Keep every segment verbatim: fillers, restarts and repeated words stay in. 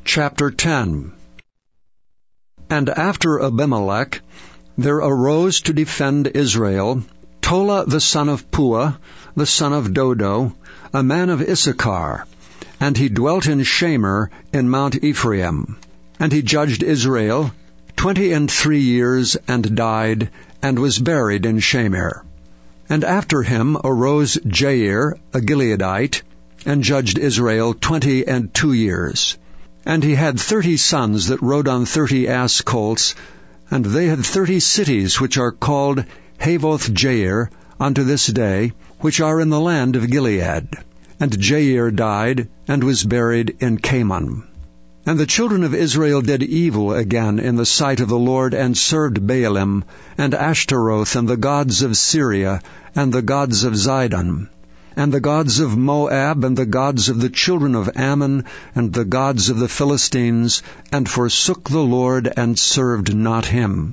Chapter ten. And after Abimelech, there arose to defend Israel Tola the son of Puah, the son of Dodo, a man of Issachar, and he dwelt in Shamir in Mount Ephraim. And he judged Israel twenty and three years, and died, and was buried in Shamir. And after him arose Jair, a Gileadite, and judged Israel twenty and two years. And he had thirty sons that rode on thirty ass colts, and they had thirty cities which are called Havoth Jair unto this day, which are in the land of Gilead. And Jair died, and was buried in Camon. And the children of Israel did evil again in the sight of the Lord, and served Baalim, and Ashtaroth, and the gods of Syria, and the gods of Zidon, and the gods of Moab, and the gods of the children of Ammon, and the gods of the Philistines, and forsook the Lord, and served not him.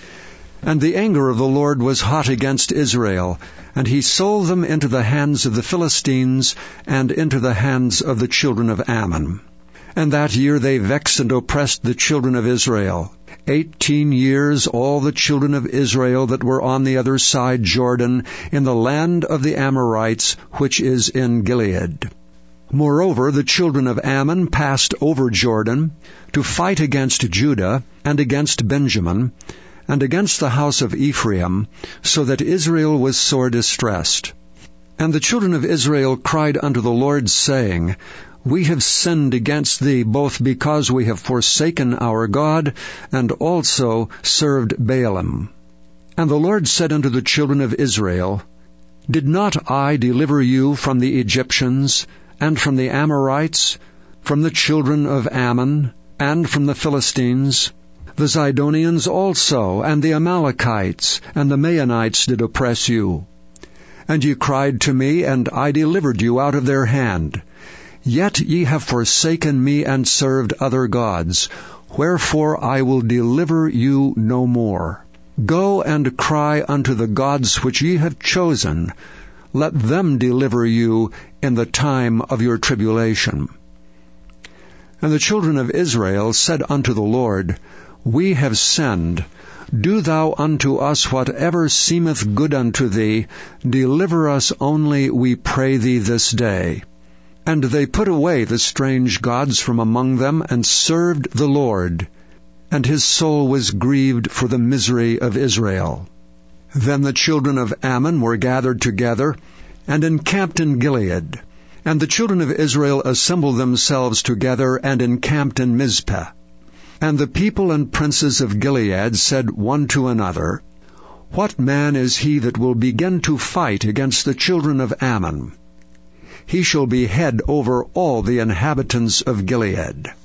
And the anger of the Lord was hot against Israel, and he sold them into the hands of the Philistines, and into the hands of the children of Ammon. And that year they vexed and oppressed the children of Israel. Eighteen years all the children of Israel that were on the other side Jordan, in the land of the Amorites, which is in Gilead. Moreover, the children of Ammon passed over Jordan to fight against Judah, and against Benjamin, and against the house of Ephraim, so that Israel was sore distressed. And the children of Israel cried unto the Lord, saying, We have sinned against thee, both because we have forsaken our God, and also served Baalim. And the Lord said unto the children of Israel, Did not I deliver you from the Egyptians, and from the Amorites, from the children of Ammon, and from the Philistines? The Zidonians also, and the Amalekites, and the Maonites did oppress you. And ye cried to me, and I delivered you out of their hand. Yet ye have forsaken me, and served other gods. Wherefore I will deliver you no more. Go and cry unto the gods which ye have chosen. Let them deliver you in the time of your tribulation. And the children of Israel said unto the Lord, We have sinned. Do thou unto us whatever seemeth good unto thee. Deliver us only, we pray thee, this day. And they put away the strange gods from among them, and served the Lord. And his soul was grieved for the misery of Israel. Then the children of Ammon were gathered together, and encamped in Gilead. And the children of Israel assembled themselves together, and encamped in Mizpeh. And the people and princes of Gilead said one to another, What man is he that will begin to fight against the children of Ammon? He shall be head over all the inhabitants of Gilead.